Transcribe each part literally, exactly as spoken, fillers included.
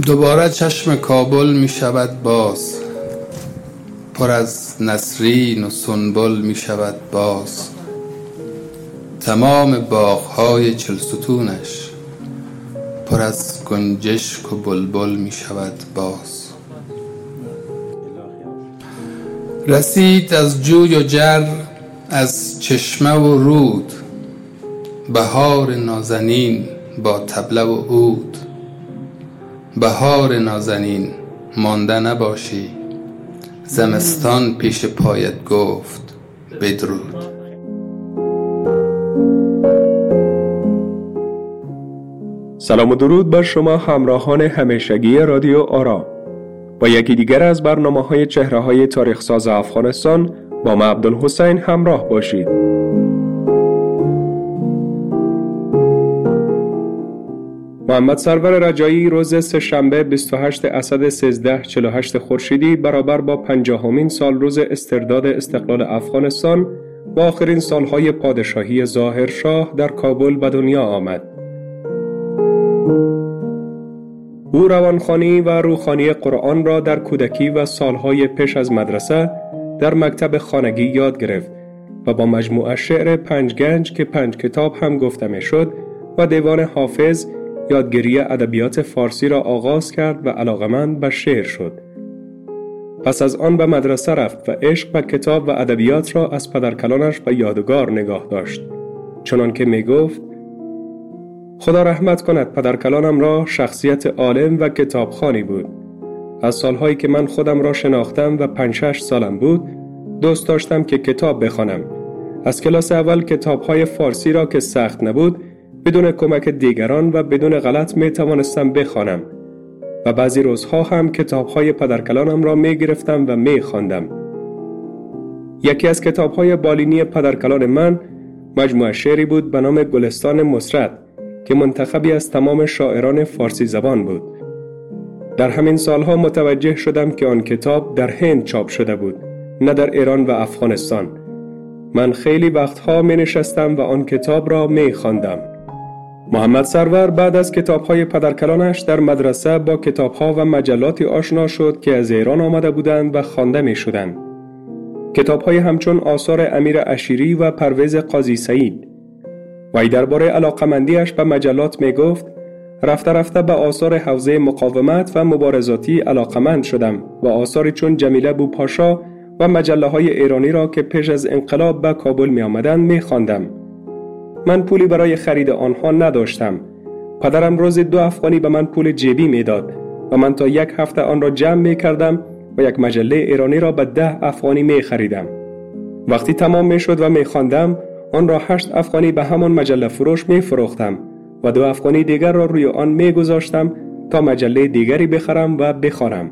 دوباره چشم کابل می شود باز، پر از نسرین و سنبل می شود باز. تمام باغ‌های چلستونش پر از گنجشک و بلبل می شود باز. رسید از جوی و جر، از چشمه و رود، بهار نازنین با طبله و عود. بهار نازنین مانده نباشی، زمستان پیش پایت گفت بدرود. سلام و درود بر شما همراهان همیشگی رادیو آرام. با یکی دیگر از برنامه‌های چهره‌های تاریخ‌ساز افغانستان با من عبدالحسین همراه باشید. محمد سرور رجایی روز سه‌شنبه بیست و هشتم اسد سیزده چهل و هشت خورشیدی برابر با پنجاهمین سال روز استرداد استقلال افغانستان و آخرین سالهای پادشاهی ظاهرشاه در کابل به دنیا آمد. او روانخوانی و روخانی قرآن را در کودکی و سالهای پیش از مدرسه در مکتب خانگی یاد گرفت و با مجموعه شعر پنج گنج که پنج کتاب هم گفته می شد و دیوان حافظ یادگیری ادبیات فارسی را آغاز کرد و علاقمند به شعر شد. پس از آن به مدرسه رفت و عشق به کتاب و ادبیات را از پدرکلانش به یادگار نگاه داشت، چنان که می گفت: خدا رحمت کند پدرکلانم را شخصیت عالم و کتابخوانی بود. از سالهایی که من خودم را شناختم و پنج شش سالم بود دوست داشتم که کتاب بخوانم. از کلاس اول کتاب‌های فارسی را که سخت نبود بدون کمک دیگران و بدون غلط می توانستم بخوانم و بعضی روزها هم کتاب‌های پدرکلانم را می گرفتم و می خواندم. یکی از کتاب‌های بالینی پدرکلان من مجموعه شعری بود به نام گلستان مسرت که منتخبی از تمام شاعران فارسی زبان بود. در همین سالها متوجه شدم که آن کتاب در هند چاپ شده بود، نه در ایران و افغانستان. من خیلی وقتها می نشستم و آن کتاب را می خواندم. محمد سرور بعد از کتاب‌های پدرکلانش در مدرسه با کتاب‌ها و مجلاتی آشنا شد که از ایران آمده بودند و خوانده می‌شدند. کتاب‌های همچون آثار امیر عشیری و پرویز قاضی سعید. وی درباره علاقمندیش به مجلات می‌گفت: رفته رفته به آثار حوزه مقاومت و مبارزاتی علاقمند شدم و آثاری چون جمیله بوپاشا و مجله‌های ایرانی را که پیش از انقلاب به کابل می‌آمدند می‌خواندم. من پولی برای خرید آنها نداشتم. پدرم روز دو افغانی به من پول جیبی میداد و من تا یک هفته آن را جمع می کردم و یک مجله ایرانی را به ده افغانی می خریدم. وقتی تمام می شد و می خواندم آن را هشت افغانی به همان مجله فروش می فروختم و دو افغانی دیگر را روی آن می گذاشتم تا مجله دیگری بخرم و بخوانم.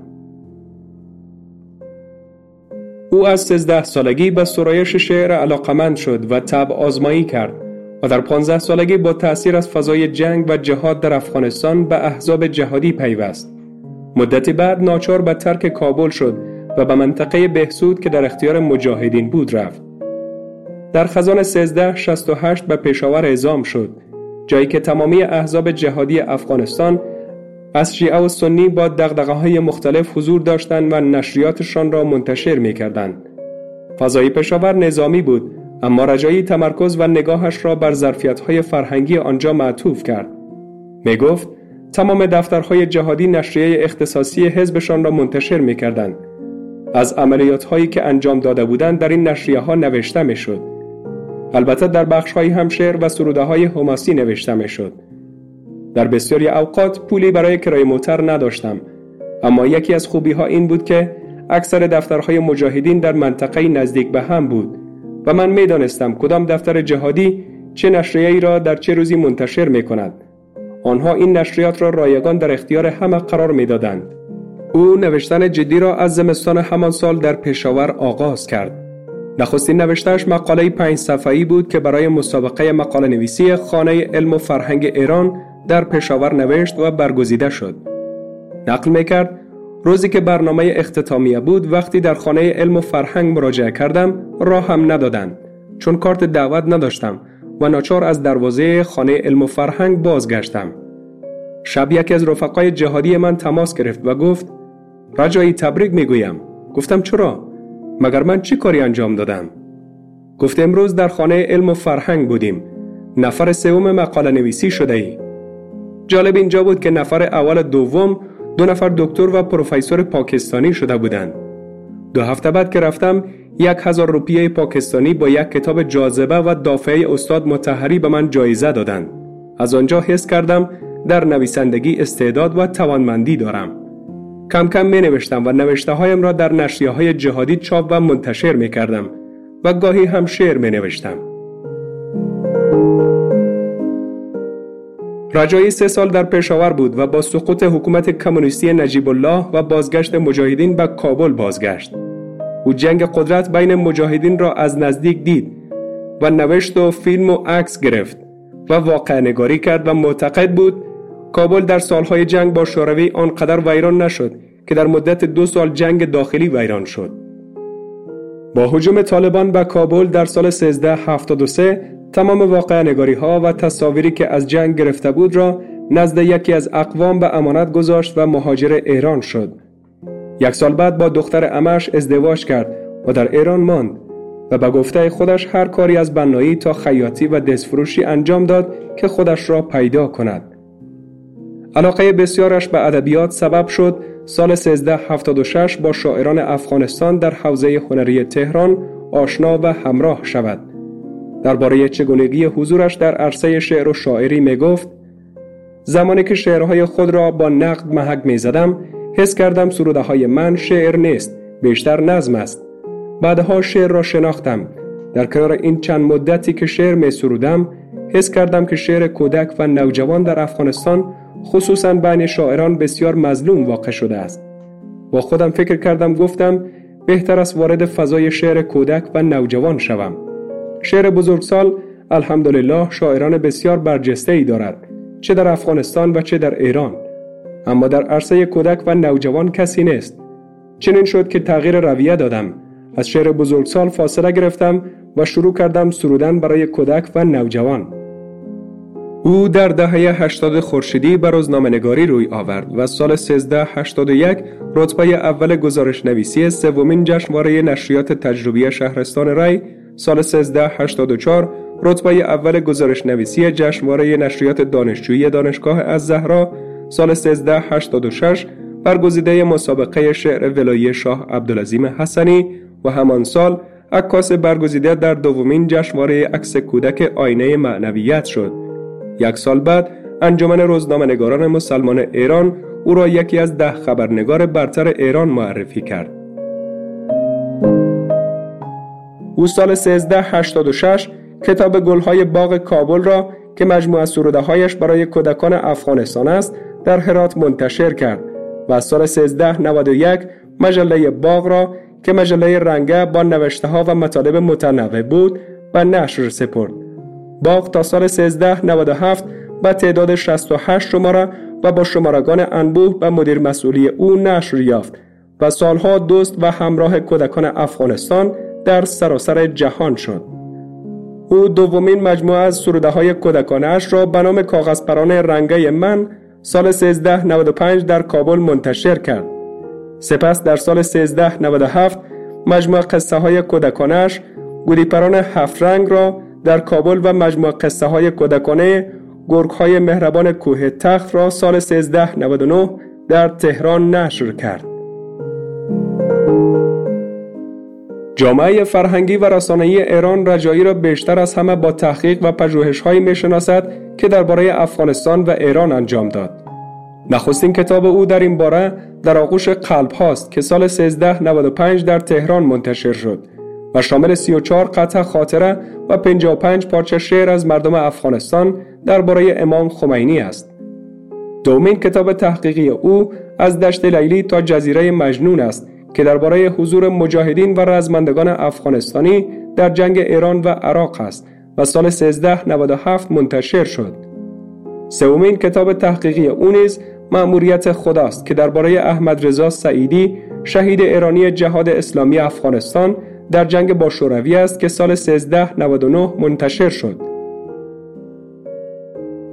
او از سیزده سالگی به سرایش شعر علاقمند شد و طبع آزمایی کرد و در پانزده سالگی با تأثیر از فضای جنگ و جهاد در افغانستان به احزاب جهادی پیوست. مدتی بعد ناچار به ترک کابل شد و به منطقه بهسود که در اختیار مجاهدین بود رفت. در خزان سیزده شصت و هشت به پشاور اعزام شد، جایی که تمامی احزاب جهادی افغانستان از شیعه و سنی با دغدغه‌های مختلف حضور داشتند و نشریاتشان را منتشر می‌کردند. فضای پشاور نظامی بود، اما رجایی تمرکز و نگاهش را بر ظرفیت‌های فرهنگی آنجا معطوف کرد. می گفت تمام دفترهای جهادی نشریه اختصاصی حزبشان را منتشر می‌کردند. از عملیات‌هایی که انجام داده بودند در این نشریه‌ها نوشته می‌شد. البته در بخش‌هایی هم شعر و سروده‌های حماسی نوشته می‌شد. در بسیاری اوقات پولی برای کرایه موتر نداشتم، اما یکی از خوبی‌ها این بود که اکثر دفترهای مجاهدین در منطقه نزدیک به هم بود و من می دانستم کدام دفتر جهادی چه نشریه‌ای را در چه روزی منتشر می کند. آنها این نشریات را رایگان در اختیار همه قرار می دادند. او نوشتن جدی را از زمستان همان سال در پشاور آغاز کرد. نخستین نوشته‌اش مقاله پنج صفحه‌ای بود که برای مسابقه مقاله نویسی خانه علم و فرهنگ ایران در پشاور نوشت و برگزیده شد. نقل می کرد: روزی که برنامه اختتامیه بود وقتی در خانه علم و فرهنگ مراجعه کردم راه هم ندادند چون کارت دعوت نداشتم و ناچار از دروازه خانه علم و فرهنگ بازگشتم. شب یکی از رفقای جهادی من تماس گرفت و گفت رجایی تبریک میگویم. گفتم چرا؟ مگر من چی کاری انجام دادم؟ گفت امروز در خانه علم و فرهنگ بودیم. نفر سوم مقاله نویسی شده ای. جالب اینجا بود که نفر اول دوم دو نفر دکتر و پروفسور پاکستانی شده بودند. دو هفته بعد که رفتم یک هزار روپیه پاکستانی با یک کتاب جاذبه و دافعه استاد مطهری به من جایزه دادند. از آنجا حس کردم در نویسندگی استعداد و توانمندی دارم. کم کم می نوشتم و نوشته هایم را در نشریه های جهادی چاپ و منتشر می کردم و گاهی هم شعر می نوشتم. رجایی سه سال در پشاور بود و با سقوط حکومت کمونیستی نجیب الله و بازگشت مجاهدین به کابل بازگشت. او جنگ قدرت بین مجاهدین را از نزدیک دید و نوشت و فیلم و عکس گرفت و واقعه نگاری کرد و معتقد بود کابل در سالهای جنگ با شوروی آنقدر ویران نشد که در مدت دو سال جنگ داخلی ویران شد. با هجوم طالبان به کابل در سال سیزده هفتاد و سه تمام واقعه نگاری ها و تصاویری که از جنگ گرفته بود را نزد یکی از اقوام به امانت گذاشت و مهاجر ایران شد. یک سال بعد با دختر عمش ازدواج کرد و در ایران ماند و به گفته خودش هر کاری از بنایی تا خیاطی و دستفروشی انجام داد که خودش را پیدا کند. علاقه بسیارش به ادبیات سبب شد سال سیزده هفتاد و شش با شاعران افغانستان در حوزه هنری تهران آشنا و همراه شود. درباره چگونگی حضورش در عرصه شعر و شاعری می گفت زمانی که شعرهای خود را با نقد محک می زدم حس کردم سروده های من شعر نیست، بیشتر نظم است. بعدها شعر را شناختم. در کنار این چند مدتی که شعر می سرودم حس کردم که شعر کودک و نوجوان در افغانستان خصوصاً بین شاعران بسیار مظلوم واقع شده است. با خودم فکر کردم گفتم بهتر است وارد فضای شعر کودک و نوجوان شوم. شعر بزرگسال الحمدلله شاعران بسیار برجسته ای دارد، چه در افغانستان و چه در ایران، اما در عرصه کودک و نوجوان کسی نیست. چنین شد که تغییر رویه دادم. از شعر بزرگسال فاصله گرفتم و شروع کردم سرودن برای کودک و نوجوان. او در دهه هشتاد خورشیدی به روزنامه‌نگاری روی آورد و سال سیزده هشتاد و یک رتبه اول گزارش نویسی سومین جشنواره نشریات تجربی شهرستان ری، سال سیزده هشتاد و چهار رتبه اول گزارش نویسی جشنواره نشریات دانشجویی دانشگاه الزهرا، سال سیزده هشتاد و شش برگزیده مسابقه شعر ولایی شاه عبدالعظیم حسنی و همان سال عکاس برگزیده در دومین جشنواره عکس کودک آینه معنویت شد. یک سال بعد انجمن روزنامه‌نگاران مسلمان ایران او را یکی از ده خبرنگار برتر ایران معرفی کرد. او سال سیزده هشتاد و شش کتاب گلهای باغ کابل را که مجموعه سروده‌هایش برای کودکان افغانستان است در هرات منتشر کرد و سال سیزده نود و یک مجله باغ را که مجله رنگه با نوشته‌ها و مطالب متنوع بود به نشر سپرد. باغ تا سال سیزده نود و هفت با تعداد شصت و هشت شماره و با شمارگان انبوه به مدیر مسئولی او نشر یافت و سالها دوست و همراه کودکان افغانستان در سراسر جهان شد. او دومین مجموعه از سروده‌های کودکانش را به نام کاغذپران رنگه من سال سیزده نود و پنج در کابل منتشر کرد. سپس در سال سیزده نود و هفت مجموعه قصه های کودکانش گودیپران هفت رنگ را در کابل و مجموعه قصه های کودکانه گرگ های مهربان کوه تخت را سال سیزده نود و نه در تهران نشر کرد. جامعه فرهنگی و رسانه‌ای ایران رجایی را بیشتر از همه با تحقیق و پژوهش‌هایی می‌شناسد که درباره افغانستان و ایران انجام داد. نخستین کتاب او در این باره در آغوش قلب هاست که سال سیزده نود و پنج در تهران منتشر شد و شامل سی و چهار قطعه خاطره و پنجاه و پنج پارچه شعر از مردم افغانستان درباره امام خمینی است. دومین کتاب تحقیقی او از دشت لیلی تا جزیره مجنون است که درباره حضور مجاهدین و رزمندگان افغانستانی در جنگ ایران و عراق است و سال سیزده نود و هفت منتشر شد. سومین کتاب تحقیقی او نیز مأموریت خداست که درباره احمد رضا سعیدی شهید ایرانی جهاد اسلامی افغانستان در جنگ با شوروی است که سال سیزده نود و نه منتشر شد. محمد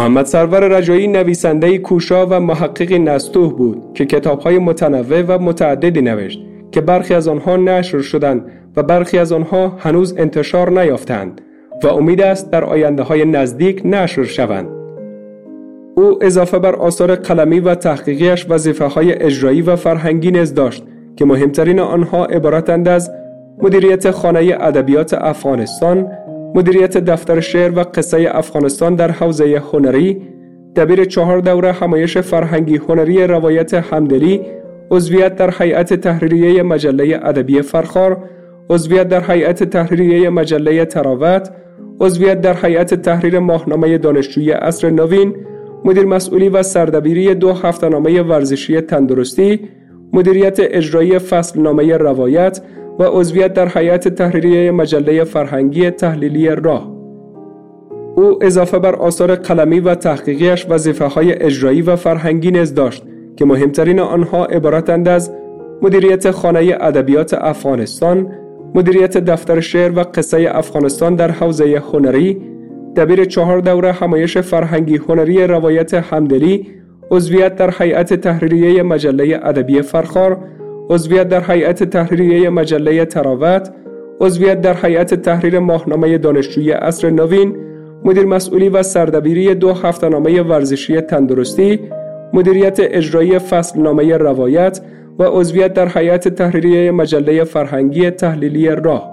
محمد سرور رجایی نویسنده کوشا و محقق نستوه بود که کتاب‌های متنوع و متعددی نوشت که برخی از آنها نشر شدند و برخی از آنها هنوز انتشار نیافتند و امید است در آینده‌های نزدیک نشر شوند. او اضافه بر آثار قلمی و تحقیقیش وظیفه‌های اجرایی و فرهنگی نیز داشت که مهمترین آنها عبارتند از مدیریت خانه ادبیات افغانستان، مدیریت دفتر شعر و قصه افغانستان در حوزه هنری، دبیر چهار دوره همایش فرهنگی هنری روایت همدلی، عضویت در هیئت تحریریه مجله ادبی فرخار، عضویت در هیئت تحریریه مجله تراوت، عضویت در هیئت تحریر ماهنامه دانشجویی عصر نوین، مدیر مسئولی و سردبیری دو هفته‌نامه ورزشی تندرستی، مدیریت اجرایی فصلنامه روایت و عضویت در هیئت تحریریه مجله فرهنگی تحلیلی راه. او اضافه بر آثار قلمی و تحقیقیش وظیفه‌های اجرایی و فرهنگی نیز داشت که مهمترین آنها عبارتند از مدیریت خانه ادبیات افغانستان، مدیریت دفتر شعر و قصه افغانستان در حوزه هنری، دبیر چهار دوره همایش فرهنگی هنری روایت همدلی، عضویت در هیئت تحریریه مجله ادبی فرخار، عضویت در هیئت تحریریه مجله تراوت، عضویت در هیئت تحریر ماهنامه دانشجویی عصر نوین، مدیر مسئولی و سردبیری دو هفته‌نامه ورزشی تندرستی، مدیریت اجرایی فصلنامه روایت و عضویت در هیئت تحریریه مجله فرهنگی تحلیلی راه.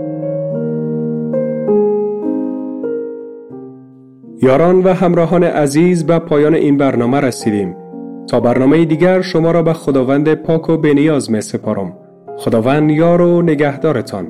یاران و همراهان عزیز، به پایان این برنامه رسیدیم. تا برنامه دیگر شما را به خداوند پاک و بی‌نیاز می سپارم. خداوند یار و نگهدارتان.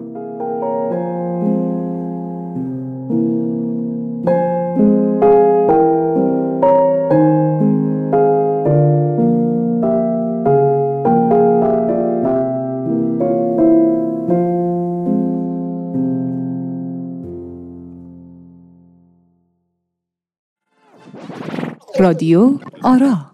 رادیو آرا.